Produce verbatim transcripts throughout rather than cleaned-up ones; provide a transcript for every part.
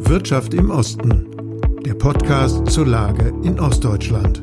Wirtschaft im Osten, der Podcast zur Lage in Ostdeutschland.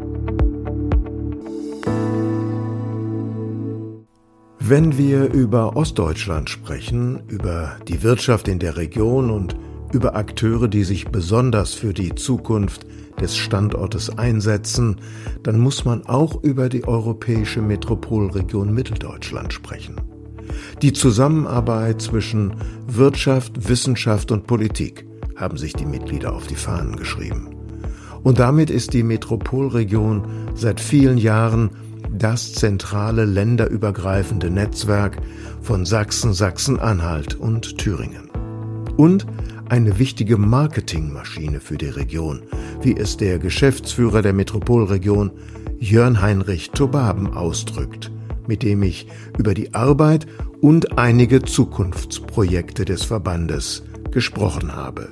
Wenn wir über Ostdeutschland sprechen, über die Wirtschaft in der Region und über Akteure, die sich besonders für die Zukunft des Standortes einsetzen, dann muss man auch über die europäische Metropolregion Mitteldeutschland sprechen. Die Zusammenarbeit zwischen Wirtschaft, Wissenschaft und Politik haben sich die Mitglieder auf die Fahnen geschrieben. Und damit ist die Metropolregion seit vielen Jahren das zentrale länderübergreifende Netzwerk von Sachsen, Sachsen-Anhalt und Thüringen. Und eine wichtige Marketingmaschine für die Region, wie es der Geschäftsführer der Metropolregion Jörn Heinrich Tobaben ausdrückt, mit dem ich über die Arbeit und einige Zukunftsprojekte des Verbandes gesprochen habe.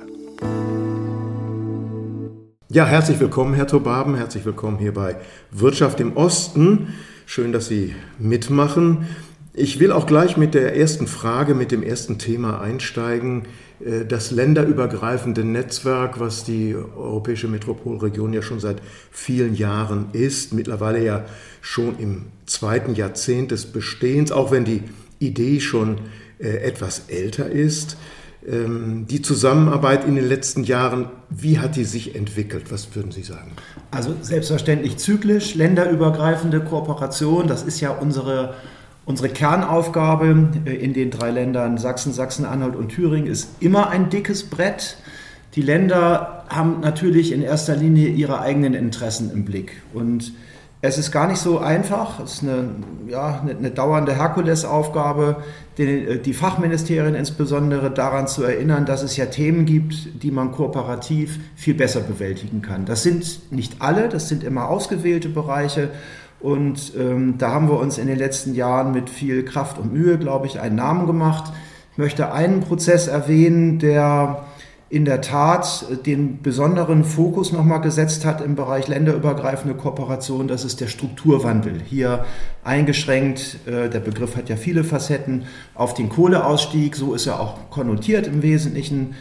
Ja, herzlich willkommen, Herr Tobaben, herzlich willkommen hier bei Wirtschaft im Osten. Schön, dass Sie mitmachen. Ich will auch gleich mit der ersten Frage, mit dem ersten Thema einsteigen. Das länderübergreifende Netzwerk, was die europäische Metropolregion ja schon seit vielen Jahren ist, mittlerweile ja schon im zweiten Jahrzehnt des Bestehens, auch wenn die Idee schon etwas älter ist. Die Zusammenarbeit in den letzten Jahren, wie hat die sich entwickelt? Was würden Sie sagen? Also selbstverständlich zyklisch, länderübergreifende Kooperation, das ist ja unsere Unsere Kernaufgabe in den drei Ländern Sachsen, Sachsen-Anhalt und Thüringen ist immer ein dickes Brett. Die Länder haben natürlich in erster Linie ihre eigenen Interessen im Blick. Und es ist gar nicht so einfach, es ist eine, ja, eine, eine dauernde Herkulesaufgabe, die, die Fachministerien insbesondere daran zu erinnern, dass es ja Themen gibt, die man kooperativ viel besser bewältigen kann. Das sind nicht alle, das sind immer ausgewählte Bereiche. Und ähm, da haben wir uns in den letzten Jahren mit viel Kraft und Mühe, glaube ich, einen Namen gemacht. Ich möchte einen Prozess erwähnen, der in der Tat den besonderen Fokus nochmal gesetzt hat im Bereich länderübergreifende Kooperation. Das ist der Strukturwandel. Hier eingeschränkt, äh, der Begriff hat ja viele Facetten, auf den Kohleausstieg. So ist er auch konnotiert im Wesentlichen.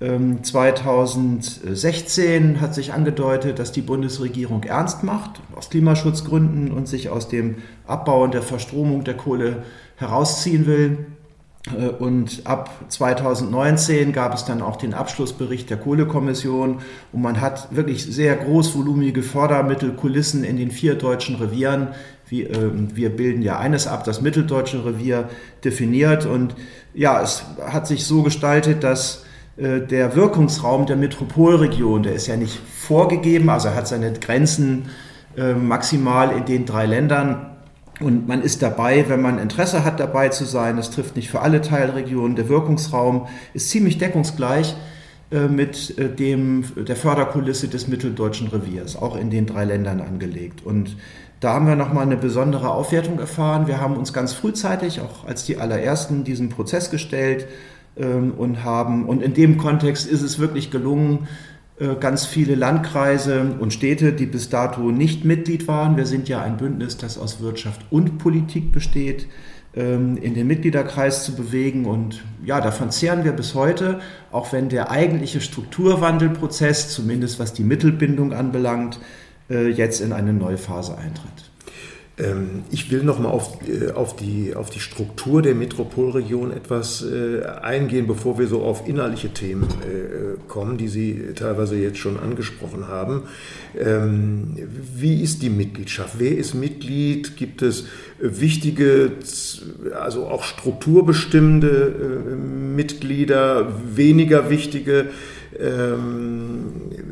zweitausendsechzehn hat sich angedeutet, dass die Bundesregierung ernst macht, aus Klimaschutzgründen und sich aus dem Abbau und der Verstromung der Kohle herausziehen will. Und ab zweitausendneunzehn gab es dann auch den Abschlussbericht der Kohlekommission und man hat wirklich sehr großvolumige Fördermittel, Kulissen in den vier deutschen Revieren. Wir, äh, wir bilden ja eines ab, das mitteldeutsche Revier definiert. Und ja, es hat sich so gestaltet, dass der Wirkungsraum der Metropolregion, der ist ja nicht vorgegeben, also er hat seine Grenzen äh, maximal in den drei Ländern und man ist dabei, wenn man Interesse hat, dabei zu sein. Das trifft nicht für alle Teilregionen. Der Wirkungsraum ist ziemlich deckungsgleich äh, mit äh, dem, der Förderkulisse des mitteldeutschen Reviers, auch in den drei Ländern angelegt. Und da haben wir nochmal eine besondere Aufwertung erfahren. Wir haben uns ganz frühzeitig, auch als die allerersten, diesem Prozess gestellt, und haben, und in dem Kontext ist es wirklich gelungen, ganz viele Landkreise und Städte, die bis dato nicht Mitglied waren, wir sind ja ein Bündnis, das aus Wirtschaft und Politik besteht, in den Mitgliederkreis zu bewegen. Und ja, davon zehren wir bis heute, auch wenn der eigentliche Strukturwandelprozess, zumindest was die Mittelbindung anbelangt, jetzt in eine neue Phase eintritt. Ich will noch mal auf, auf, die, auf die Struktur der Metropolregion etwas äh, eingehen, bevor wir so auf inhaltliche Themen äh, kommen, die Sie teilweise jetzt schon angesprochen haben. Ähm, wie ist die Mitgliedschaft? Wer ist Mitglied? Gibt es wichtige, also auch strukturbestimmende äh, Mitglieder, weniger wichtige? Ähm,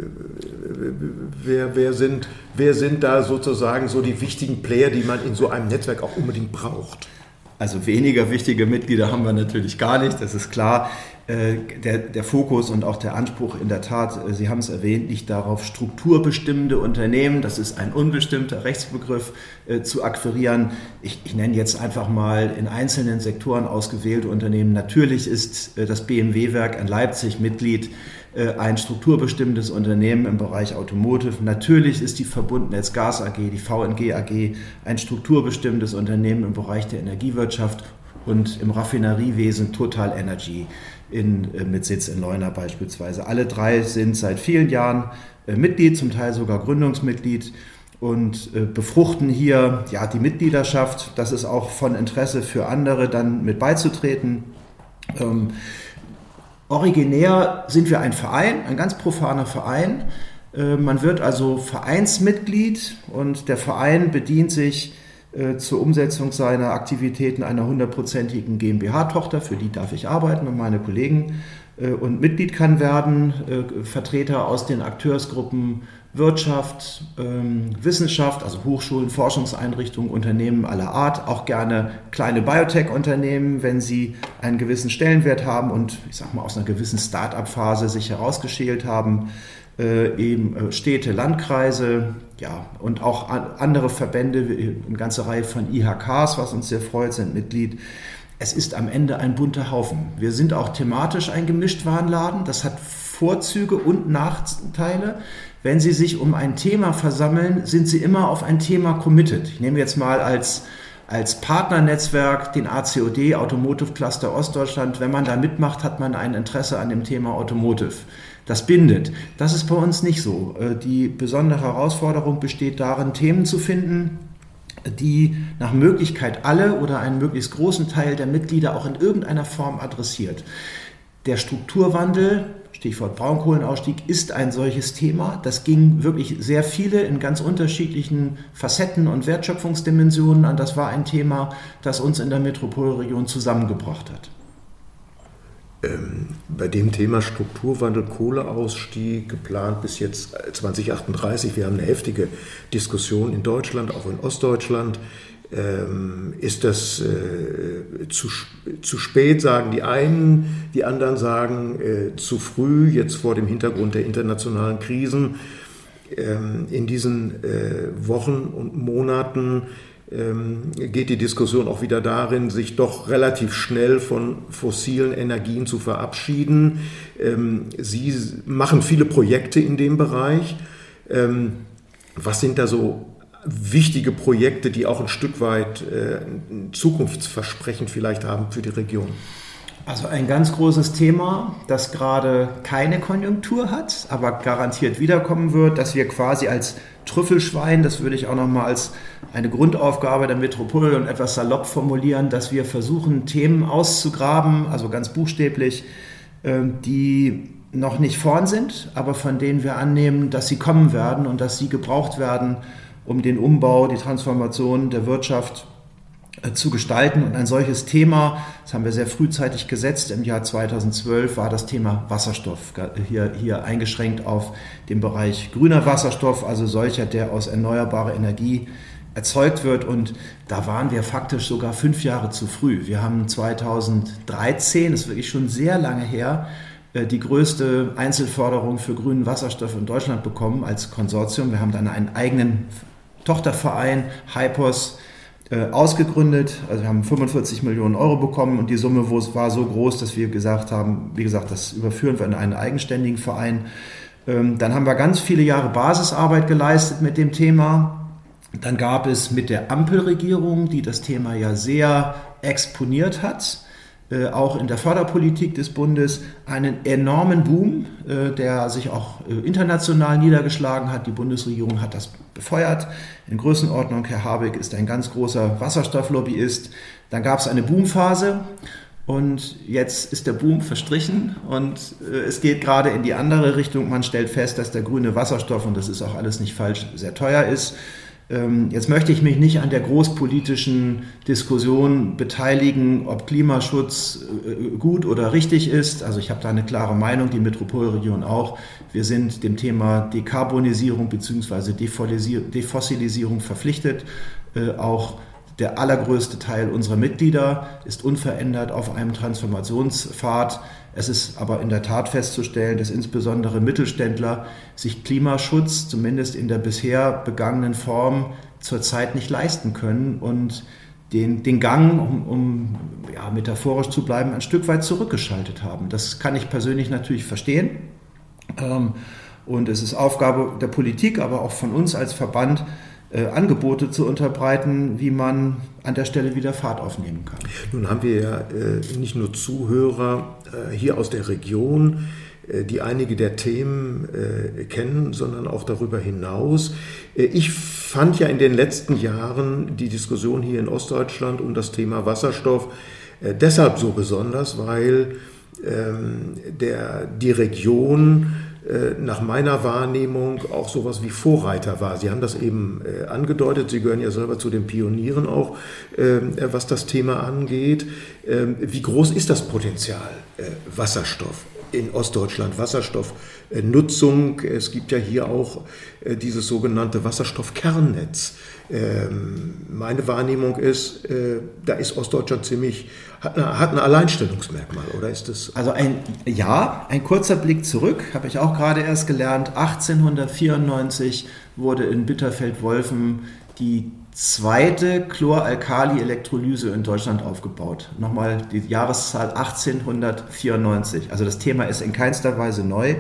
wer, wer, sind, wer sind da sozusagen so die wichtigen Player, die man in so einem Netzwerk auch unbedingt braucht? Also weniger wichtige Mitglieder haben wir natürlich gar nicht, das ist klar. Der, der Fokus und auch der Anspruch in der Tat, Sie haben es erwähnt, liegt darauf, strukturbestimmende Unternehmen, das ist ein unbestimmter Rechtsbegriff, äh, zu akquirieren. Ich, ich nenne jetzt einfach mal in einzelnen Sektoren ausgewählte Unternehmen. Natürlich ist äh, das B M W-Werk in Leipzig Mitglied, äh, ein strukturbestimmtes Unternehmen im Bereich Automotive. Natürlich ist die Verbundnetz Gas A G, die V N G A G, ein strukturbestimmtes Unternehmen im Bereich der Energiewirtschaft. und im Raffineriewesen Total Energy in, mit Sitz in Leuna beispielsweise. Alle drei sind seit vielen Jahren Mitglied, zum Teil sogar Gründungsmitglied und befruchten hier ja, die Mitgliedschaft. Das ist auch von Interesse für andere, dann mit beizutreten. Ähm, originär sind wir ein Verein, ein ganz profaner Verein. Äh, man wird also Vereinsmitglied und der Verein bedient sich äh, zur Umsetzung seiner Aktivitäten einer hundertprozentigen GmbH-Tochter, für die darf ich arbeiten und meine Kollegen. Äh, und Mitglied kann werden äh, Vertreter aus den Akteursgruppen Wirtschaft, ähm, Wissenschaft, also Hochschulen, Forschungseinrichtungen, Unternehmen aller Art, auch gerne kleine Biotech-Unternehmen, wenn sie einen gewissen Stellenwert haben und ich sag mal aus einer gewissen Start-up-Phase sich herausgeschält haben, äh, eben äh, Städte, Landkreise, ja, und auch an, andere Verbände, eine ganze Reihe von I H Ks, was uns sehr freut, sind Mitglied. Es ist am Ende ein bunter Haufen. Wir sind auch thematisch ein Gemischtwarenladen. Das hat Vorzüge und Nachteile. Wenn Sie sich um ein Thema versammeln, sind Sie immer auf ein Thema committed. Ich nehme jetzt mal als, als Partnernetzwerk den A C O D, Automotive Cluster Ostdeutschland. Wenn man da mitmacht, hat man ein Interesse an dem Thema Automotive. Das bindet. Das ist bei uns nicht so. Die besondere Herausforderung besteht darin, Themen zu finden, die nach Möglichkeit alle oder einen möglichst großen Teil der Mitglieder auch in irgendeiner Form adressiert. Der Strukturwandel, Stichwort Braunkohlenausstieg, ist ein solches Thema. Das ging wirklich sehr viele in ganz unterschiedlichen Facetten und Wertschöpfungsdimensionen an. Das war ein Thema, das uns in der Metropolregion zusammengebracht hat. Ähm, bei dem Thema Strukturwandel, Kohleausstieg, geplant bis jetzt zwanzig achtunddreißig, wir haben eine heftige Diskussion in Deutschland, auch in Ostdeutschland. Ähm, ist das äh, zu, zu spät, sagen die einen, die anderen sagen äh, zu früh, jetzt vor dem Hintergrund der internationalen Krisen. Ähm, in diesen äh, Wochen und Monaten ähm, geht die Diskussion auch wieder darin, sich doch relativ schnell von fossilen Energien zu verabschieden. Ähm, Sie machen viele Projekte in dem Bereich. Ähm, was sind da so wichtige Projekte, die auch ein Stück weit äh, ein Zukunftsversprechen vielleicht haben für die Region? Also ein ganz großes Thema, das gerade keine Konjunktur hat, aber garantiert wiederkommen wird, dass wir quasi als Trüffelschwein, das würde ich auch nochmal als eine Grundaufgabe der Metropole und etwas salopp formulieren, dass wir versuchen, Themen auszugraben, also ganz buchstäblich, äh, die noch nicht vorn sind, aber von denen wir annehmen, dass sie kommen werden und dass sie gebraucht werden, um den Umbau, die Transformation der Wirtschaft äh, zu gestalten. Und ein solches Thema, das haben wir sehr frühzeitig gesetzt, im Jahr zweitausendzwölf war das Thema Wasserstoff, hier, hier eingeschränkt auf den Bereich grüner Wasserstoff, also solcher, der aus erneuerbarer Energie erzeugt wird. Und da waren wir faktisch sogar fünf Jahre zu früh. Wir haben zweitausenddreizehn, das ist wirklich schon sehr lange her, die größte Einzelförderung für grünen Wasserstoff in Deutschland bekommen als Konsortium. Wir haben dann einen eigenen Tochterverein, Hypos, äh, ausgegründet. Also wir haben fünfundvierzig Millionen Euro bekommen und die Summe war so groß, dass wir gesagt haben, wie gesagt, das überführen wir in einen eigenständigen Verein. Ähm, dann haben wir ganz viele Jahre Basisarbeit geleistet mit dem Thema. Dann gab es mit der Ampelregierung, die das Thema ja sehr exponiert hat, Äh, auch in der Förderpolitik des Bundes, einen enormen Boom, äh, der sich auch äh, international niedergeschlagen hat. Die Bundesregierung hat das befeuert. In Größenordnung, Herr Habeck ist ein ganz großer Wasserstofflobbyist. Dann gab es eine Boomphase und jetzt ist der Boom verstrichen und äh, es geht gerade in die andere Richtung. Man stellt fest, dass der grüne Wasserstoff, und das ist auch alles nicht falsch, sehr teuer ist. Jetzt möchte ich mich nicht an der großpolitischen Diskussion beteiligen, ob Klimaschutz gut oder richtig ist. Also ich habe da eine klare Meinung, die Metropolregion auch. Wir sind dem Thema Dekarbonisierung bzw. Defossilisierung verpflichtet. Auch der allergrößte Teil unserer Mitglieder ist unverändert auf einem Transformationspfad. Es ist aber in der Tat festzustellen, dass insbesondere Mittelständler sich Klimaschutz, zumindest in der bisher begangenen Form, zurzeit nicht leisten können und den, den Gang, um, um ja, metaphorisch zu bleiben, ein Stück weit zurückgeschaltet haben. Das kann ich persönlich natürlich verstehen. Und es ist Aufgabe der Politik, aber auch von uns als Verband, äh, Angebote zu unterbreiten, wie man an der Stelle wieder Fahrt aufnehmen kann. Nun haben wir ja äh, nicht nur Zuhörer äh, hier aus der Region, äh, die einige der Themen äh, kennen, sondern auch darüber hinaus. Äh, ich fand ja in den letzten Jahren die Diskussion hier in Ostdeutschland um das Thema Wasserstoff äh, deshalb so besonders, weil ähm, der, die Region nach meiner Wahrnehmung auch sowas wie Vorreiter war. Sie haben das eben äh, angedeutet, Sie gehören ja selber zu den Pionieren auch, äh, was das Thema angeht. Äh, wie groß ist das Potenzial äh, Wasserstoff in Ostdeutschland, Wasserstoffnutzung? Äh, es gibt ja hier auch äh, dieses sogenannte Wasserstoffkernnetz. Ähm, meine Wahrnehmung ist, äh, da ist Ostdeutschland ziemlich, hat, eine, hat ein Alleinstellungsmerkmal, oder ist das? Also ein, ja, ein kurzer Blick zurück, habe ich auch gerade erst gelernt. achtzehnhundertvierundneunzig wurde in Bitterfeld-Wolfen die zweite Chloralkali-Elektrolyse in Deutschland aufgebaut. Nochmal die Jahreszahl achtzehnhundertvierundneunzig. Also das Thema ist in keinster Weise neu.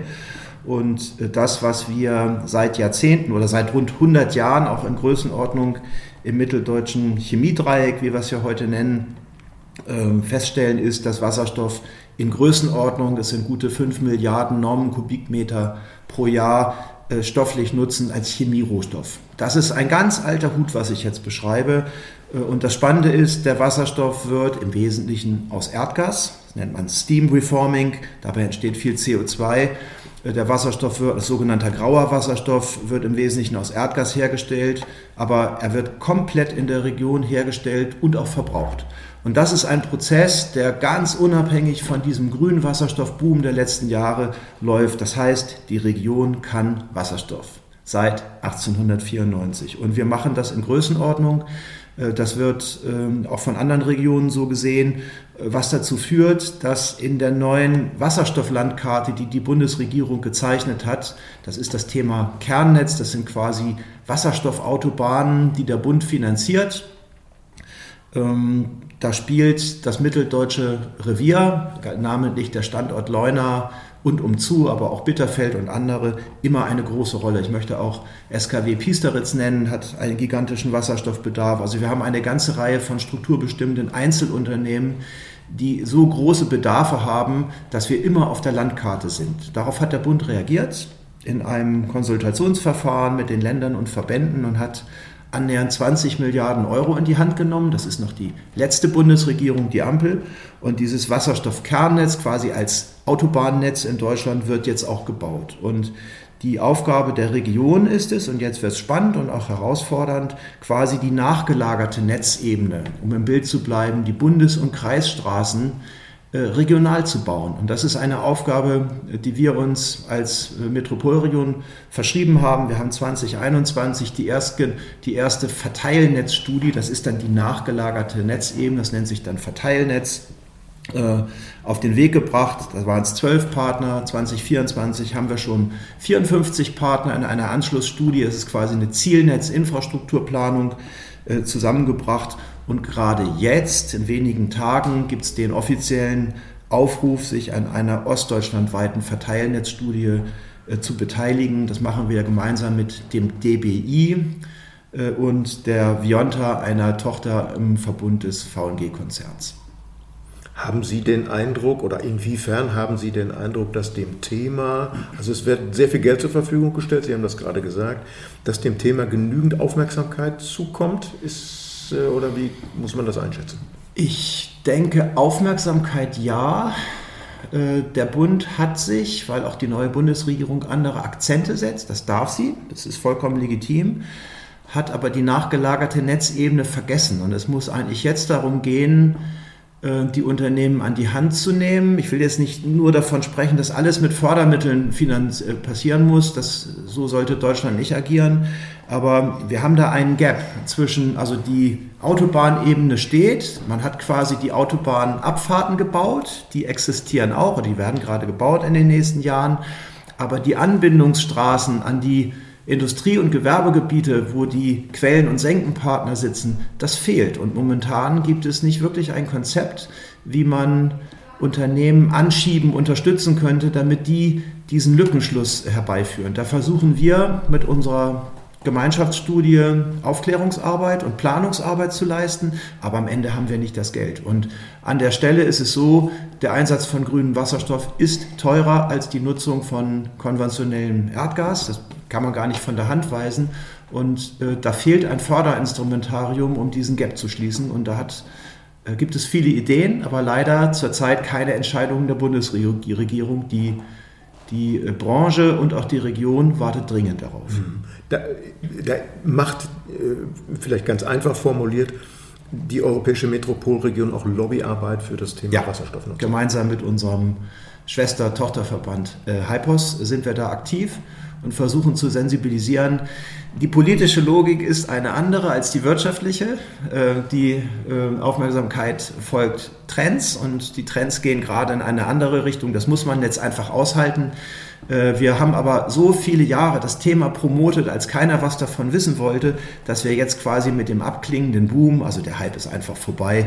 Und das, was wir seit Jahrzehnten oder seit rund hundert Jahren auch in Größenordnung im mitteldeutschen Chemiedreieck, wie wir es ja heute nennen, feststellen, ist, dass Wasserstoff in Größenordnung, das sind gute fünf Milliarden Normenkubikmeter pro Jahr, stofflich nutzen als Chemierohstoff. Das ist ein ganz alter Hut, was ich jetzt beschreibe. Und das Spannende ist, der Wasserstoff wird im Wesentlichen aus Erdgas, das nennt man Steam Reforming, dabei entsteht viel C O zwei. Der Wasserstoff, wird, sogenannter grauer Wasserstoff, wird im Wesentlichen aus Erdgas hergestellt, aber er wird komplett in der Region hergestellt und auch verbraucht. Und das ist ein Prozess, der ganz unabhängig von diesem grünen Wasserstoffboom der letzten Jahre läuft. Das heißt, die Region kann Wasserstoff seit achtzehnhundertvierundneunzig. Und wir machen das in Größenordnung. Das wird auch von anderen Regionen so gesehen, was dazu führt, dass in der neuen Wasserstofflandkarte, die die Bundesregierung gezeichnet hat, das ist das Thema Kernnetz, das sind quasi Wasserstoffautobahnen, die der Bund finanziert. Da spielt das mitteldeutsche Revier, namentlich der Standort Leuna und umzu, aber auch Bitterfeld und andere, immer eine große Rolle. Ich möchte auch S K W Piesteritz nennen, hat einen gigantischen Wasserstoffbedarf. Also wir haben eine ganze Reihe von strukturbestimmenden Einzelunternehmen, die so große Bedarfe haben, dass wir immer auf der Landkarte sind. Darauf hat der Bund reagiert in einem Konsultationsverfahren mit den Ländern und Verbänden und hat annähernd zwanzig Milliarden Euro in die Hand genommen. Das ist noch die letzte Bundesregierung, die Ampel. Und dieses Wasserstoffkernnetz quasi als Autobahnnetz in Deutschland wird jetzt auch gebaut. Und die Aufgabe der Region ist es, und jetzt wird es spannend und auch herausfordernd, quasi die nachgelagerte Netzebene, um im Bild zu bleiben, die Bundes- und Kreisstraßen regional zu bauen. Und das ist eine Aufgabe, die wir uns als Metropolregion verschrieben haben. Wir haben zwanzig einundzwanzig die erste, die erste Verteilnetzstudie, das ist dann die nachgelagerte Netzebene, das nennt sich dann Verteilnetz, auf den Weg gebracht. Da waren es zwölf Partner. zwanzig vierundzwanzig haben wir schon vierundfünfzig Partner in einer Anschlussstudie. Es ist quasi eine Zielnetzinfrastrukturplanung zusammengebracht. Und gerade jetzt, in wenigen Tagen, gibt es den offiziellen Aufruf, sich an einer ostdeutschlandweiten Verteilnetzstudie äh, zu beteiligen. Das machen wir gemeinsam mit dem D B I äh, und der Vionta, einer Tochter im Verbund des V N G-Konzerns. Haben Sie den Eindruck, oder inwiefern haben Sie den Eindruck, dass dem Thema, also es wird sehr viel Geld zur Verfügung gestellt, Sie haben das gerade gesagt, dass dem Thema genügend Aufmerksamkeit zukommt, ist oder wie muss man das einschätzen? Ich denke, Aufmerksamkeit ja. Der Bund hat sich, weil auch die neue Bundesregierung andere Akzente setzt, das darf sie, das ist vollkommen legitim, hat aber die nachgelagerte Netzebene vergessen. Und es muss eigentlich jetzt darum gehen, die Unternehmen an die Hand zu nehmen. Ich will jetzt nicht nur davon sprechen, dass alles mit Fördermitteln finanz- passieren muss. Das, so sollte Deutschland nicht agieren. Aber wir haben da einen Gap zwischen, also die Autobahnebene steht, man hat quasi die Autobahnabfahrten gebaut, die existieren auch, und die werden gerade gebaut in den nächsten Jahren. Aber die Anbindungsstraßen an die Industrie- und Gewerbegebiete, wo die Quellen- und Senkenpartner sitzen, das fehlt. Und momentan gibt es nicht wirklich ein Konzept, wie man Unternehmen anschieben, unterstützen könnte, damit die diesen Lückenschluss herbeiführen. Da versuchen wir mit unserer Gemeinschaftsstudie, Aufklärungsarbeit und Planungsarbeit zu leisten, aber am Ende haben wir nicht das Geld. Und an der Stelle ist es so, der Einsatz von grünem Wasserstoff ist teurer als die Nutzung von konventionellem Erdgas. Das kann man gar nicht von der Hand weisen. Und äh, da fehlt ein Förderinstrumentarium, um diesen Gap zu schließen. Und da hat, äh, gibt es viele Ideen, aber leider zurzeit keine Entscheidungen der Bundesregierung. Die Die Branche und auch die Region wartet dringend darauf. Da, da macht, vielleicht ganz einfach formuliert, die Europäische Metropolregion auch Lobbyarbeit für das Thema ja, Wasserstoffnutzung. Gemeinsam mit unserem Schwester-Tochterverband äh, Hypos sind wir da aktiv und versuchen zu sensibilisieren. Die politische Logik ist eine andere als die wirtschaftliche. Die Aufmerksamkeit folgt Trends und die Trends gehen gerade in eine andere Richtung. Das muss man jetzt einfach aushalten. Wir haben aber so viele Jahre das Thema promotet, als keiner was davon wissen wollte, dass wir jetzt quasi mit dem abklingenden Boom, also der Hype ist einfach vorbei,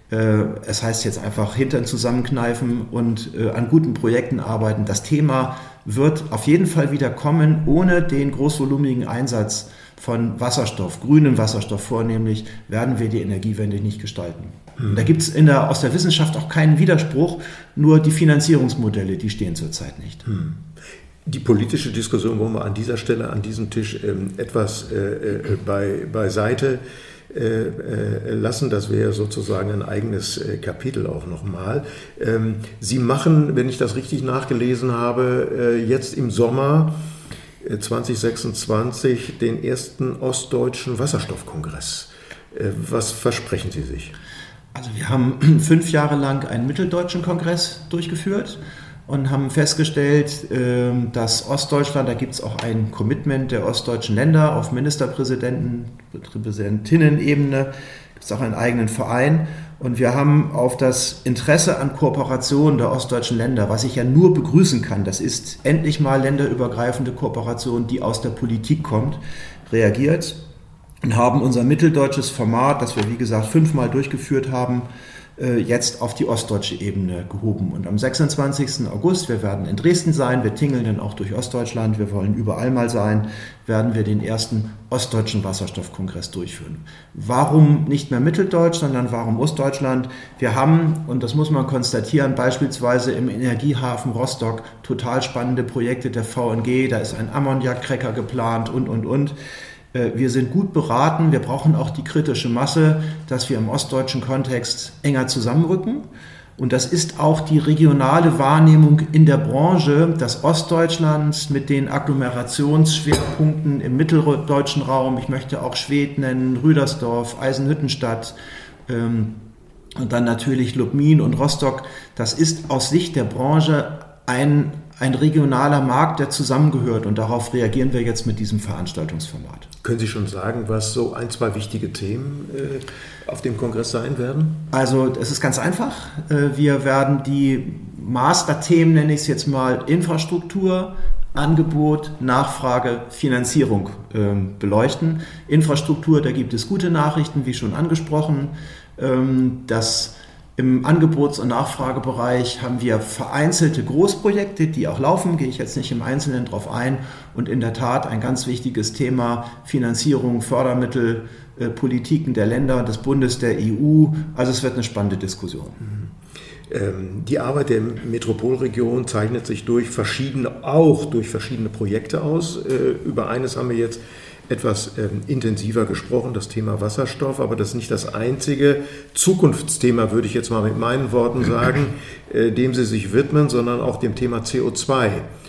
es heißt jetzt einfach Hintern zusammenkneifen und an guten Projekten arbeiten. Das Thema wird auf jeden Fall wieder kommen, ohne den großvolumigen Einsatz von Wasserstoff, grünem Wasserstoff vornehmlich, werden wir die Energiewende nicht gestalten. Hm. Da gibt es der, aus der Wissenschaft auch keinen Widerspruch, nur die Finanzierungsmodelle, die stehen zurzeit nicht. Hm. Die politische Diskussion wollen wir an dieser Stelle, an diesem Tisch ähm, etwas äh, bei, beiseite Äh, äh, lassen. Das wäre sozusagen ein eigenes äh, Kapitel auch nochmal. Ähm, Sie machen, wenn ich das richtig nachgelesen habe, äh, jetzt im Sommer äh, zwanzig sechsundzwanzig den ersten Ostdeutschen Wasserstoffkongress. Äh, was versprechen Sie sich? Also wir haben fünf Jahre lang einen mitteldeutschen Kongress durchgeführt und haben festgestellt, dass Ostdeutschland, da gibt es auch ein Commitment der ostdeutschen Länder auf Ministerpräsidenten, Präsidentinnen-Ebene, gibt es auch einen eigenen Verein. Und wir haben auf das Interesse an Kooperation der ostdeutschen Länder, was ich ja nur begrüßen kann, das ist endlich mal länderübergreifende Kooperation, die aus der Politik kommt, reagiert und haben unser mitteldeutsches Format, das wir wie gesagt fünfmal durchgeführt haben, jetzt auf die ostdeutsche Ebene gehoben. Und am sechsundzwanzigsten August, wir werden in Dresden sein, wir tingeln dann auch durch Ostdeutschland, wir wollen überall mal sein, werden wir den ersten ostdeutschen Wasserstoffkongress durchführen. Warum nicht mehr Mitteldeutsch, sondern warum Ostdeutschland? Wir haben, und das muss man konstatieren, beispielsweise im Energiehafen Rostock total spannende Projekte der V N G, da ist ein Ammoniakcracker geplant und, und, und. Wir sind gut beraten, wir brauchen auch die kritische Masse, dass wir im ostdeutschen Kontext enger zusammenrücken. Und das ist auch die regionale Wahrnehmung in der Branche, dass Ostdeutschland mit den Agglomerationsschwerpunkten im mitteldeutschen Raum, ich möchte auch Schwedt nennen, Rüdersdorf, Eisenhüttenstadt ähm, und dann natürlich Lubmin und Rostock, das ist aus Sicht der Branche ein ein regionaler Markt, der zusammengehört, und darauf reagieren wir jetzt mit diesem Veranstaltungsformat. Können Sie schon sagen, was so ein, zwei wichtige Themen äh, auf dem Kongress sein werden? Also es ist ganz einfach. Wir werden die Masterthemen, nenne ich es jetzt mal, Infrastruktur, Angebot, Nachfrage, Finanzierung äh, beleuchten. Infrastruktur, da gibt es gute Nachrichten, wie schon angesprochen. Ähm, das Im Angebots- und Nachfragebereich haben wir vereinzelte Großprojekte, die auch laufen, gehe ich jetzt nicht im Einzelnen drauf ein. Und in der Tat ein ganz wichtiges Thema, Finanzierung, Fördermittel, äh, Politiken der Länder, des Bundes, der E U. Also es wird eine spannende Diskussion. Ähm, die Arbeit der Metropolregion zeichnet sich durch verschiedene, auch durch verschiedene Projekte aus. Äh, über eines haben wir jetzt etwas ähm, intensiver gesprochen, das Thema Wasserstoff, aber das ist nicht das einzige Zukunftsthema, würde ich jetzt mal mit meinen Worten sagen, äh, dem Sie sich widmen, sondern auch dem Thema C O zwei.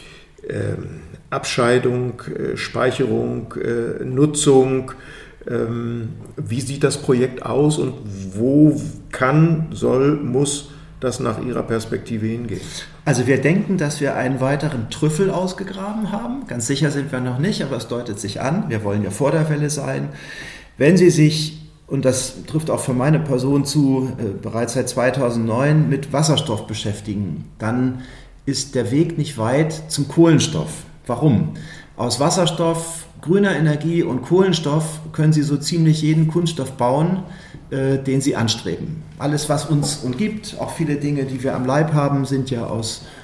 Ähm, Abscheidung, äh, Speicherung, äh, Nutzung. Ähm, wie sieht das Projekt aus und wo kann, soll, muss das nach Ihrer Perspektive hingehen? Also wir denken, dass wir einen weiteren Trüffel ausgegraben haben. Ganz sicher sind wir noch nicht, aber es deutet sich an. Wir wollen ja vor der Welle sein. Wenn Sie sich, und das trifft auch für meine Person zu, äh, bereits seit zweitausendneun mit Wasserstoff beschäftigen, dann ist der Weg nicht weit zum Kohlenstoff. Warum? Aus Wasserstoff, grüner Energie und Kohlenstoff können Sie so ziemlich jeden Kunststoff bauen, äh, den Sie anstreben. Alles, was uns umgibt, auch viele Dinge, die wir am Leib haben, sind ja aus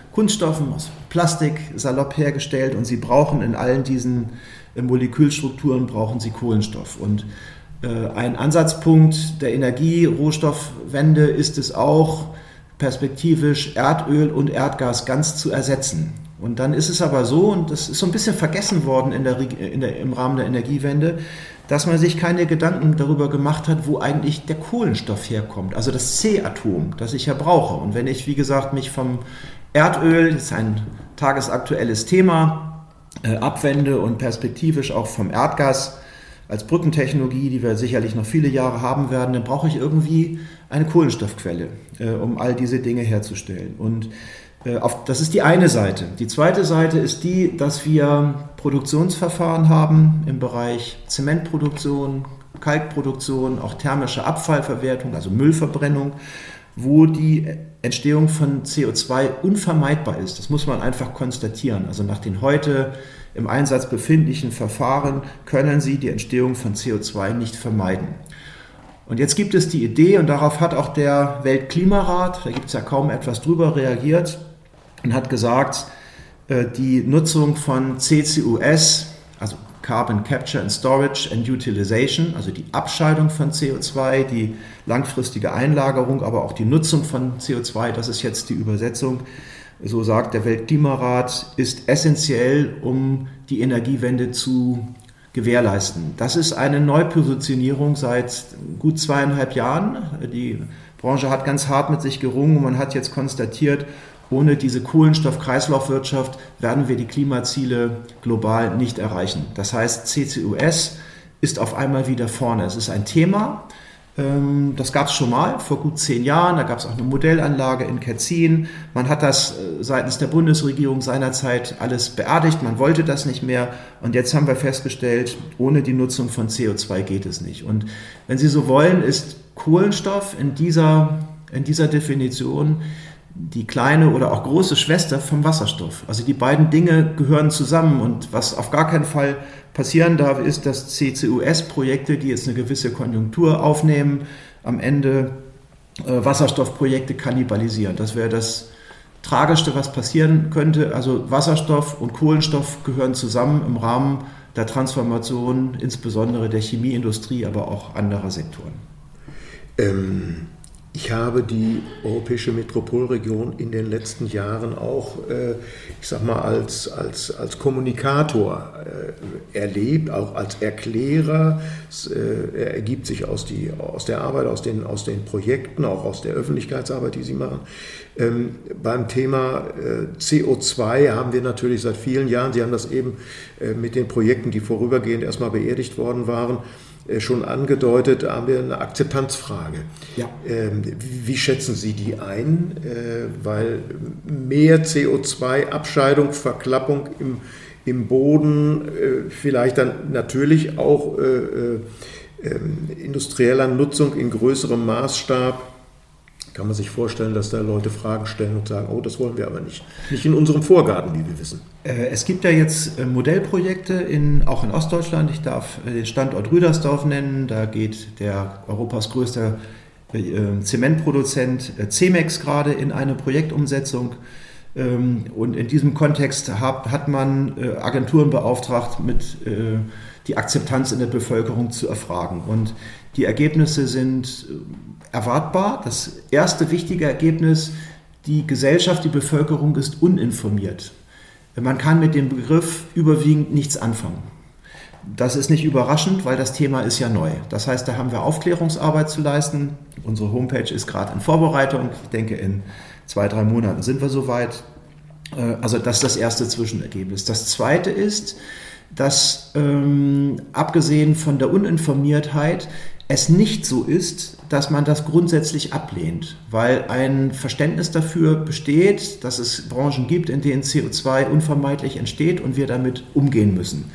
Kunststoffen, aus Plastik, salopp hergestellt, und sie brauchen in allen diesen Molekülstrukturen brauchen sie Kohlenstoff. Und äh, ein Ansatzpunkt der Energie-Rohstoffwende ist es auch, perspektivisch Erdöl und Erdgas ganz zu ersetzen. Und dann ist es aber so, und das ist so ein bisschen vergessen worden in der, in der, im Rahmen der Energiewende, dass man sich keine Gedanken darüber gemacht hat, wo eigentlich der Kohlenstoff herkommt, also das C-Atom, das ich ja brauche. Und wenn ich, wie gesagt, mich vom Erdöl, das ist ein tagesaktuelles Thema, äh, abwende und perspektivisch auch vom Erdgas als Brückentechnologie, die wir sicherlich noch viele Jahre haben werden, dann brauche ich irgendwie eine Kohlenstoffquelle, äh, um all diese Dinge herzustellen. Und äh, auf, das ist die eine Seite. Die zweite Seite ist die, dass wir Produktionsverfahren haben im Bereich Zementproduktion, Kalkproduktion, auch thermische Abfallverwertung, also Müllverbrennung, wo die Entstehung von C O zwei unvermeidbar ist. Das muss man einfach konstatieren. Also nach den heute im Einsatz befindlichen Verfahren können sie die Entstehung von C O zwei nicht vermeiden. Und jetzt gibt es die Idee, und darauf hat auch der Weltklimarat, da gibt es ja kaum etwas drüber, reagiert und hat gesagt, die Nutzung von C C U S, also Carbon Capture and Storage and Utilization, also die Abscheidung von C O zwei, die langfristige Einlagerung, aber auch die Nutzung von C O zwei, das ist jetzt die Übersetzung, so sagt der Weltklimarat, ist essentiell, um die Energiewende zu gewährleisten. Das ist eine Neupositionierung seit gut zweieinhalb Jahren. Die Branche hat ganz hart mit sich gerungen und man hat jetzt konstatiert, ohne diese Kohlenstoff-Kreislaufwirtschaft werden wir die Klimaziele global nicht erreichen. Das heißt, C C U S ist auf einmal wieder vorne. Es ist ein Thema, das gab es schon mal vor gut zehn Jahren. Da gab es auch eine Modellanlage in Ketzin. Man hat das seitens der Bundesregierung seinerzeit alles beerdigt. Man wollte das nicht mehr. Und jetzt haben wir festgestellt, ohne die Nutzung von C O zwei geht es nicht. Und wenn Sie so wollen, ist Kohlenstoff in dieser, in dieser Definition die kleine oder auch große Schwester vom Wasserstoff. Also die beiden Dinge gehören zusammen, und was auf gar keinen Fall passieren darf, ist, dass C C U S-Projekte, die jetzt eine gewisse Konjunktur aufnehmen, am Ende äh, Wasserstoffprojekte kannibalisieren. Das wäre das Tragischste, was passieren könnte. Also Wasserstoff und Kohlenstoff gehören zusammen im Rahmen der Transformation, insbesondere der Chemieindustrie, aber auch anderer Sektoren. Ähm Ich habe die europäische Metropolregion in den letzten Jahren auch, äh, ich sag mal, als, als, als Kommunikator äh, erlebt, auch als Erklärer. Es äh, ergibt sich aus, die, aus der Arbeit, aus den, aus den Projekten, auch aus der Öffentlichkeitsarbeit, die Sie machen. Ähm, beim Thema äh, C O zwei haben wir natürlich seit vielen Jahren, Sie haben das eben äh, mit den Projekten, die vorübergehend erstmal beerdigt worden waren, schon angedeutet, haben wir eine Akzeptanzfrage. Ja. Ähm, wie schätzen Sie die ein? Äh, weil mehr C O zwei Abscheidung, Verklappung im, im Boden, äh, vielleicht dann natürlich auch äh, äh, industrieller Nutzung in größerem Maßstab, kann man sich vorstellen, dass da Leute Fragen stellen und sagen, oh, das wollen wir aber nicht. Nicht in unserem Vorgarten, wie wir wissen. Es gibt ja jetzt Modellprojekte, in, auch in Ostdeutschland. Ich darf den Standort Rüdersdorf nennen. Da geht der Europas größter Zementproduzent Cemex gerade in eine Projektumsetzung. Und in diesem Kontext hat man Agenturen beauftragt, mit die Akzeptanz in der Bevölkerung zu erfragen. Und die Ergebnisse sind erwartbar. Das erste wichtige Ergebnis: die Gesellschaft, die Bevölkerung ist uninformiert. Man kann mit dem Begriff überwiegend nichts anfangen. Das ist nicht überraschend, weil das Thema ist ja neu. Das heißt, da haben wir Aufklärungsarbeit zu leisten. Unsere Homepage ist gerade in Vorbereitung. Ich denke, in zwei, drei Monaten sind wir soweit. Also das ist das erste Zwischenergebnis. Das zweite ist, dass ähm, abgesehen von der Uninformiertheit es nicht so ist, dass man das grundsätzlich ablehnt, weil ein Verständnis dafür besteht, dass es Branchen gibt, in denen C O zwei unvermeidlich entsteht und wir damit umgehen müssen.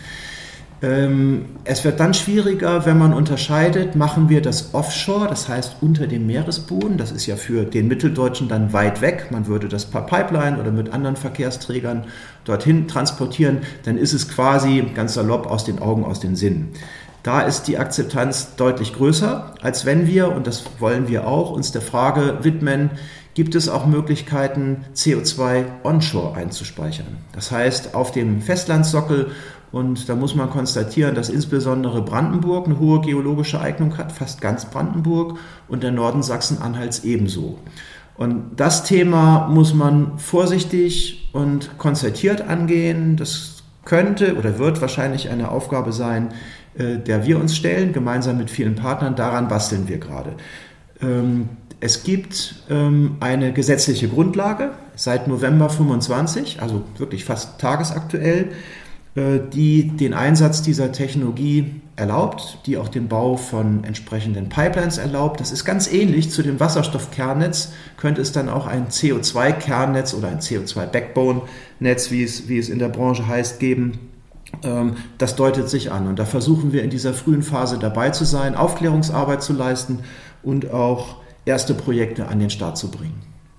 Ähm, es wird dann schwieriger, wenn man unterscheidet, machen wir das offshore, das heißt unter dem Meeresboden, das ist ja für den Mitteldeutschen dann weit weg, man würde das per Pipeline oder mit anderen Verkehrsträgern dorthin transportieren, dann ist es quasi ganz salopp aus den Augen, aus den Sinnen. Da ist die Akzeptanz deutlich größer, als wenn wir, und das wollen wir auch, uns der Frage widmen, gibt es auch Möglichkeiten, C O zwei onshore einzuspeichern. Das heißt, auf dem Festlandssockel. Und da muss man konstatieren, dass insbesondere Brandenburg eine hohe geologische Eignung hat, fast ganz Brandenburg, und der Norden Sachsen-Anhalts ebenso. Und das Thema muss man vorsichtig und konzertiert angehen. Das könnte oder wird wahrscheinlich eine Aufgabe sein, der wir uns stellen, gemeinsam mit vielen Partnern. Daran basteln wir gerade. Es gibt eine gesetzliche Grundlage seit November fünfundzwanzig, also wirklich fast tagesaktuell, die den Einsatz dieser Technologie erlaubt, die auch den Bau von entsprechenden Pipelines erlaubt. Das ist ganz ähnlich zu dem Wasserstoffkernnetz, könnte es dann auch ein C O zwei Kernnetz oder ein C O zwei Backbone Netz, wie es, wie es in der Branche heißt, geben. Das deutet sich an und da versuchen wir in dieser frühen Phase dabei zu sein, Aufklärungsarbeit zu leisten und auch erste Projekte an den Start zu bringen.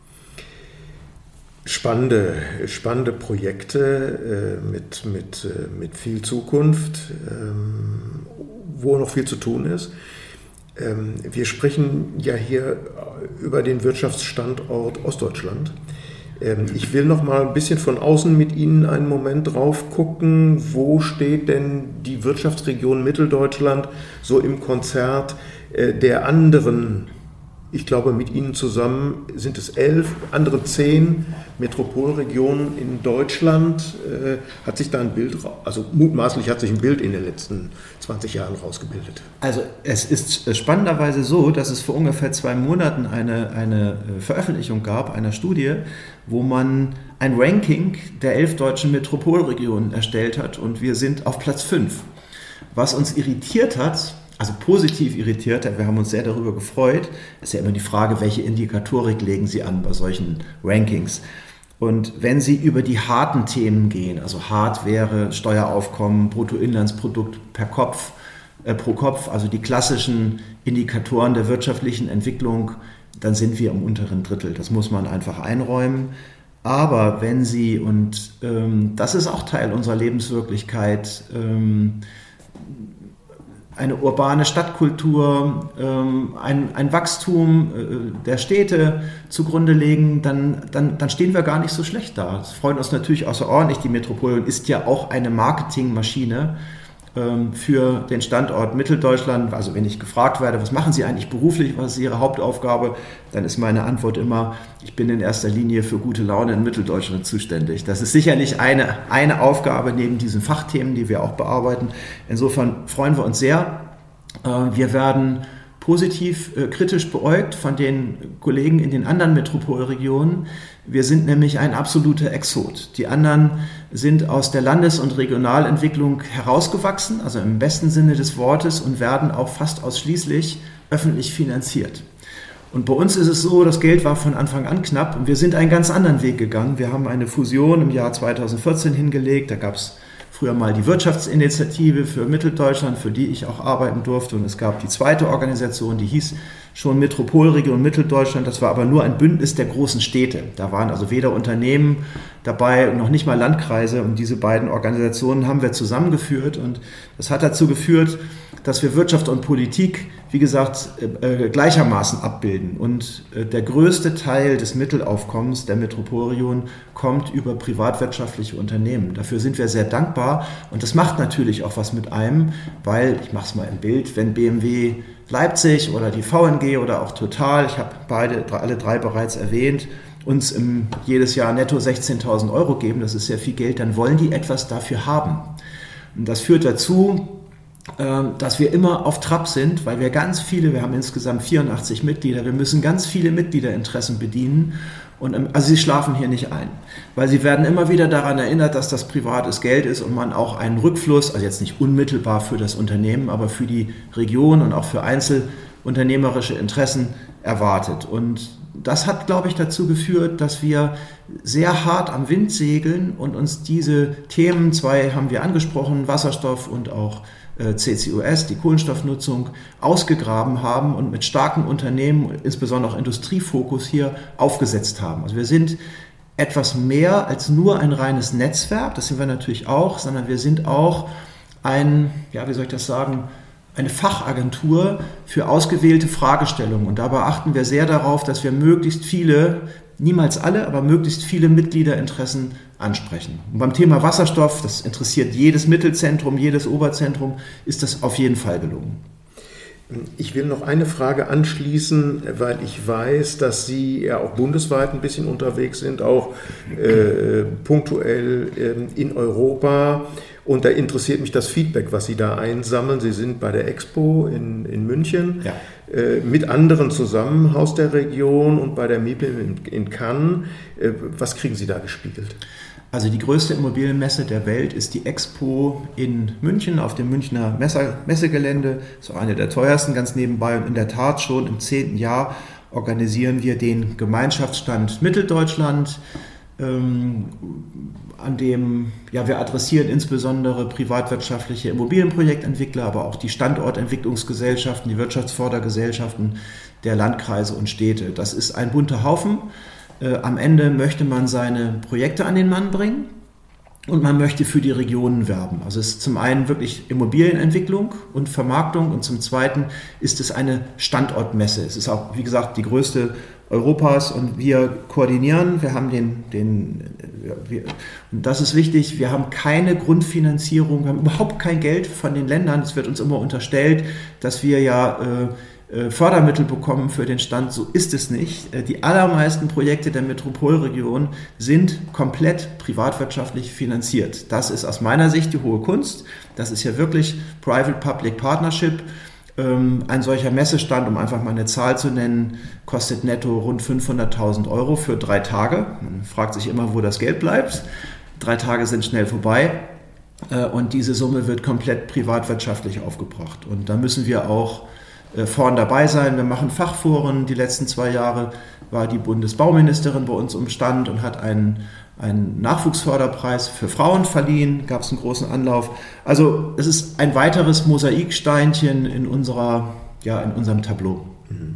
Spannende, spannende Projekte äh, mit, mit, äh, mit viel Zukunft, ähm, wo noch viel zu tun ist. Ähm, wir sprechen ja hier über den Wirtschaftsstandort Ostdeutschland. Ähm, ich will noch mal ein bisschen von außen mit Ihnen einen Moment drauf gucken. Wo steht denn die Wirtschaftsregion Mitteldeutschland so im Konzert äh, der anderen? Ich glaube, mit Ihnen zusammen sind es elf, andere zehn Metropolregionen in Deutschland. Äh, hat sich da ein Bild, also mutmaßlich hat sich ein Bild in den letzten zwanzig Jahren rausgebildet? Also es ist spannenderweise so, dass es vor ungefähr zwei Monaten eine, eine Veröffentlichung gab, einer Studie, wo man ein Ranking der elf deutschen Metropolregionen erstellt hat und wir sind auf Platz fünf. Was uns irritiert hat, also positiv irritiert, wir haben uns sehr darüber gefreut. Es ist ja immer die Frage, welche Indikatorik legen Sie an bei solchen Rankings. Und wenn Sie über die harten Themen gehen, also hart wäre Steueraufkommen, Bruttoinlandsprodukt per Kopf, äh, pro Kopf, also die klassischen Indikatoren der wirtschaftlichen Entwicklung, dann sind wir im unteren Drittel. Das muss man einfach einräumen. Aber wenn Sie, und ähm, das ist auch Teil unserer Lebenswirklichkeit, ähm, eine urbane Stadtkultur, ein, ein Wachstum der Städte zugrunde legen, dann, dann, dann stehen wir gar nicht so schlecht da. Das freut uns natürlich außerordentlich. Die Metropole ist ja auch eine Marketingmaschine für den Standort Mitteldeutschland. Also wenn ich gefragt werde, was machen Sie eigentlich beruflich, was ist Ihre Hauptaufgabe, dann ist meine Antwort immer, ich bin in erster Linie für gute Laune in Mitteldeutschland zuständig. Das ist sicherlich eine, eine Aufgabe neben diesen Fachthemen, die wir auch bearbeiten. Insofern freuen wir uns sehr. Wir werden positiv kritisch beäugt von den Kollegen in den anderen Metropolregionen. Wir sind nämlich ein absoluter Exot. Die anderen sind aus der Landes- und Regionalentwicklung herausgewachsen, also im besten Sinne des Wortes, und werden auch fast ausschließlich öffentlich finanziert. Und bei uns ist es so, das Geld war von Anfang an knapp und wir sind einen ganz anderen Weg gegangen. Wir haben eine Fusion im Jahr zweitausendvierzehn hingelegt, da gab es früher mal die Wirtschaftsinitiative für Mitteldeutschland, für die ich auch arbeiten durfte. Und es gab die zweite Organisation, die hieß schon Metropolregion Mitteldeutschland. Das war aber nur ein Bündnis der großen Städte. Da waren also weder Unternehmen dabei, noch nicht mal Landkreise. Und diese beiden Organisationen haben wir zusammengeführt. Und das hat dazu geführt, dass wir Wirtschaft und Politik, wie gesagt, äh, gleichermaßen abbilden. Und äh, der größte Teil des Mittelaufkommens der Metropolregion kommt über privatwirtschaftliche Unternehmen. Dafür sind wir sehr dankbar. Und das macht natürlich auch was mit einem, weil, ich mache es mal im Bild, wenn B M W Leipzig oder die V N G oder auch Total, ich habe beide, alle drei bereits erwähnt, uns im, jedes Jahr netto sechzehntausend Euro geben, das ist sehr viel Geld, dann wollen die etwas dafür haben. Und das führt dazu, dass wir immer auf Trab sind, weil wir ganz viele, wir haben insgesamt vierundachtzig Mitglieder, wir müssen ganz viele Mitgliederinteressen bedienen. Und, also sie schlafen hier nicht ein, weil sie werden immer wieder daran erinnert, dass das privates Geld ist und man auch einen Rückfluss, also jetzt nicht unmittelbar für das Unternehmen, aber für die Region und auch für einzelunternehmerische Interessen erwartet. Und das hat, glaube ich, dazu geführt, dass wir sehr hart am Wind segeln und uns diese Themen, zwei haben wir angesprochen, Wasserstoff und auch C C U S, die Kohlenstoffnutzung, ausgegraben haben und mit starken Unternehmen, insbesondere auch Industriefokus hier aufgesetzt haben. Also wir sind etwas mehr als nur ein reines Netzwerk, das sind wir natürlich auch, sondern wir sind auch ein, ja, wie soll ich das sagen, eine Fachagentur für ausgewählte Fragestellungen. Und dabei achten wir sehr darauf, dass wir möglichst viele, niemals alle, aber möglichst viele Mitgliederinteressen ansprechen. Und beim Thema Wasserstoff, das interessiert jedes Mittelzentrum, jedes Oberzentrum, ist das auf jeden Fall gelungen. Ich will noch eine Frage anschließen, weil ich weiß, dass Sie ja auch bundesweit ein bisschen unterwegs sind, auch äh, punktuell äh, in Europa. Und da interessiert mich das Feedback, was Sie da einsammeln. Sie sind bei der Expo in, in München, ja. äh, mit anderen zusammen aus der Region und bei der M I P I M in, in Cannes. Äh, was kriegen Sie da gespiegelt? Also die größte Immobilienmesse der Welt ist die Expo in München auf dem Münchner Messe, Messegelände. Das ist eine der teuersten ganz nebenbei. Und in der Tat schon im zehnten Jahr organisieren wir den Gemeinschaftsstand Mitteldeutschland, ähm, an dem ja, wir adressieren insbesondere privatwirtschaftliche Immobilienprojektentwickler, aber auch die Standortentwicklungsgesellschaften, die Wirtschaftsfördergesellschaften der Landkreise und Städte. Das ist ein bunter Haufen. Äh, am Ende möchte man seine Projekte an den Mann bringen und man möchte für die Regionen werben. Also es ist zum einen wirklich Immobilienentwicklung und Vermarktung und zum zweiten ist es eine Standortmesse. Es ist auch, wie gesagt, die größte Europas und wir koordinieren. Wir haben den, den wir, und das ist wichtig, wir haben keine Grundfinanzierung, wir haben überhaupt kein Geld von den Ländern. Es wird uns immer unterstellt, dass wir ja äh, Fördermittel bekommen für den Stand. So ist es nicht. Die allermeisten Projekte der Metropolregion sind komplett privatwirtschaftlich finanziert. Das ist aus meiner Sicht die hohe Kunst. Das ist ja wirklich Private-Public Partnership. Ein solcher Messestand, um einfach mal eine Zahl zu nennen, kostet netto rund fünfhunderttausend Euro für drei Tage. Man fragt sich immer, wo das Geld bleibt. Drei Tage sind schnell vorbei. Und diese Summe wird komplett privatwirtschaftlich aufgebracht. Und da müssen wir auch vorn dabei sein. Wir machen Fachforen. Die letzten zwei Jahre war die Bundesbauministerin bei uns im Stand und hat einen, einen Nachwuchsförderpreis für Frauen verliehen. Gab es einen großen Anlauf. Also es ist ein weiteres Mosaiksteinchen in, unserer, ja, in unserem Tableau.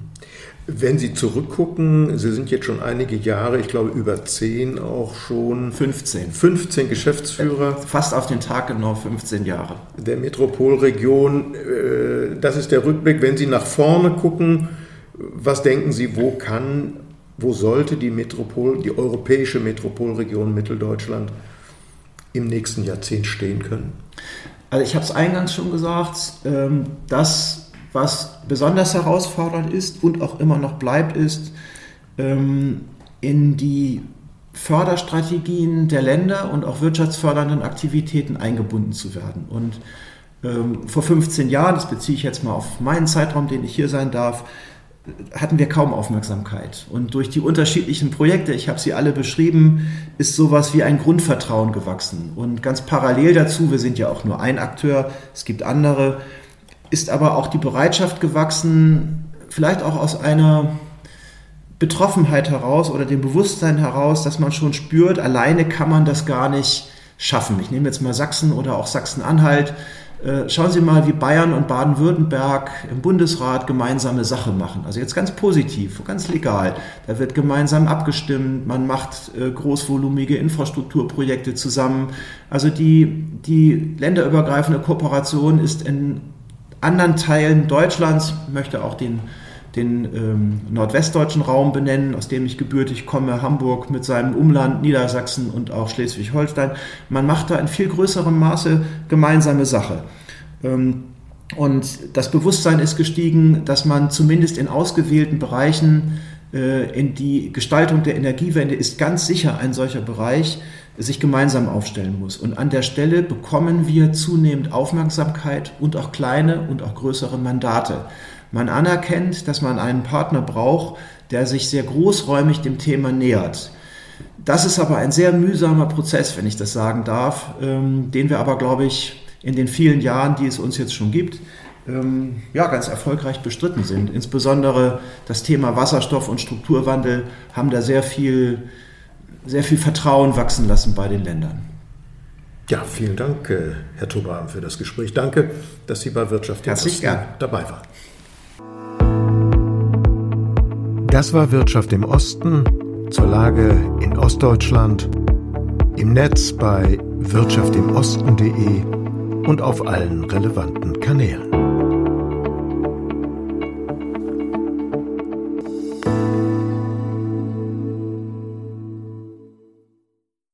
Wenn Sie zurückgucken, Sie sind jetzt schon einige Jahre, ich glaube über zehn auch schon. fünfzehn. fünfzehn Geschäftsführer. Fast auf den Tag genau fünfzehn Jahre. Der Metropolregion, das ist der Rückblick. Wenn Sie nach vorne gucken, was denken Sie, wo kann, wo sollte die Metropol, die europäische Metropolregion Mitteldeutschland im nächsten Jahrzehnt stehen können? Also ich habe es eingangs schon gesagt, dass was besonders herausfordernd ist und auch immer noch bleibt, ist, in die Förderstrategien der Länder und auch wirtschaftsfördernden Aktivitäten eingebunden zu werden. Und vor fünfzehn Jahren, das beziehe ich jetzt mal auf meinen Zeitraum, den ich hier sein darf, hatten wir kaum Aufmerksamkeit. Und durch die unterschiedlichen Projekte, ich habe sie alle beschrieben, ist sowas wie ein Grundvertrauen gewachsen. Und ganz parallel dazu, wir sind ja auch nur ein Akteur, es gibt andere, ist aber auch die Bereitschaft gewachsen, vielleicht auch aus einer Betroffenheit heraus oder dem Bewusstsein heraus, dass man schon spürt, alleine kann man das gar nicht schaffen. Ich nehme jetzt mal Sachsen oder auch Sachsen-Anhalt. Schauen Sie mal, wie Bayern und Baden-Württemberg im Bundesrat gemeinsame Sache machen. Also jetzt ganz positiv, ganz legal. Da wird gemeinsam abgestimmt, man macht großvolumige Infrastrukturprojekte zusammen. Also die, die länderübergreifende Kooperation ist in anderen Teilen Deutschlands, möchte auch den, den ähm, nordwestdeutschen Raum benennen, aus dem ich gebürtig komme, Hamburg mit seinem Umland, Niedersachsen und auch Schleswig-Holstein. Man macht da in viel größerem Maße gemeinsame Sache. Ähm, und das Bewusstsein ist gestiegen, dass man zumindest in ausgewählten Bereichen äh, in die Gestaltung der Energiewende ist ganz sicher ein solcher Bereich, sich gemeinsam aufstellen muss. Und an der Stelle bekommen wir zunehmend Aufmerksamkeit und auch kleine und auch größere Mandate. Man anerkennt, dass man einen Partner braucht, der sich sehr großräumig dem Thema nähert. Das ist aber ein sehr mühsamer Prozess, wenn ich das sagen darf, ähm, den wir aber, glaube ich, in den vielen Jahren, die es uns jetzt schon gibt, ähm, ja, ganz erfolgreich bestritten sind. Insbesondere das Thema Wasserstoff und Strukturwandel haben da sehr viel sehr viel Vertrauen wachsen lassen bei den Ländern. Ja, vielen Dank, Herr Tobam, für das Gespräch. Danke, dass Sie bei Wirtschaft im Osten dabei waren. Das war Wirtschaft im Osten zur Lage in Ostdeutschland, im Netz bei wirtschaftimosten punkt de und auf allen relevanten Kanälen.